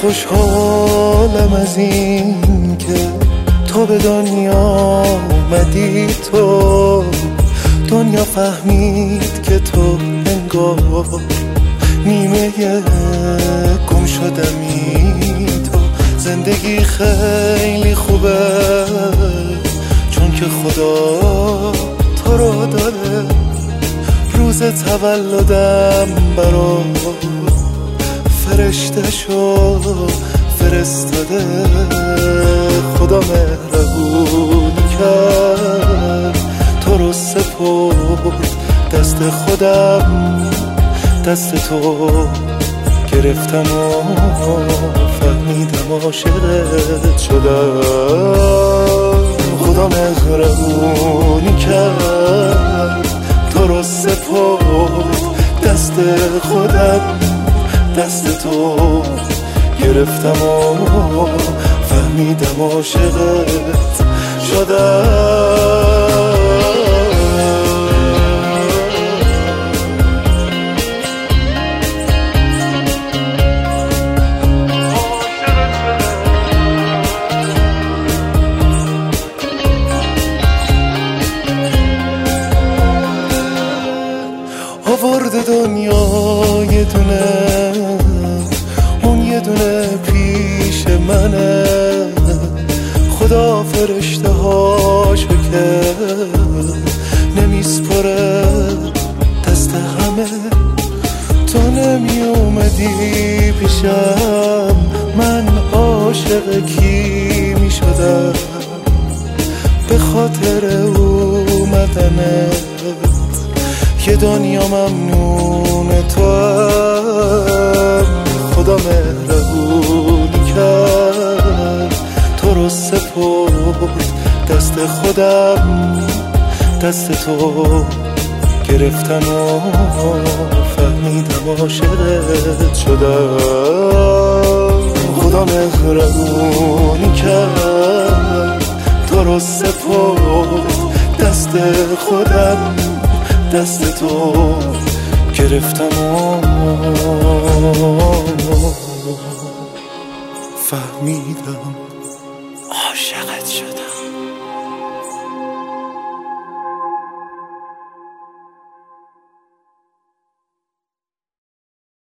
خوشحالم از این که تو به دنیا آمدی، تو دنیا فهمید که تو انگار نیمه گم شدمی. تو زندگی خیلی خوبه چون که خدا تو رو داره. روز تولدم برات فرشته شو فرستاده. خدا مهربون کرد تو رو سپرد دست خودم، دست تو گرفتم و فهمیدم عاشقت شدم. خدا مهربون کرد تو رو سپرد دست خودم، دست تو گرفتم و فهمیدم عاشقت شدم. آورد دنیا یه دونه، اون یه دونه پیش منه. خدا فرشته هاشو که نمیسپره دست همه. تو نمی اومدی پیشم، من عاشق کی می شدم به خاطر اومدنت. که دنیا ممنون تو هم. خدا مهربون کرد تو رو سپرد دست خودم، دست تو گرفتم و فهمیدم عاشقت شدم. خدا مهربون کرد تو رو سپرد دست خودم، دست تو گرفتم و فهمیدم عاشقت شدم.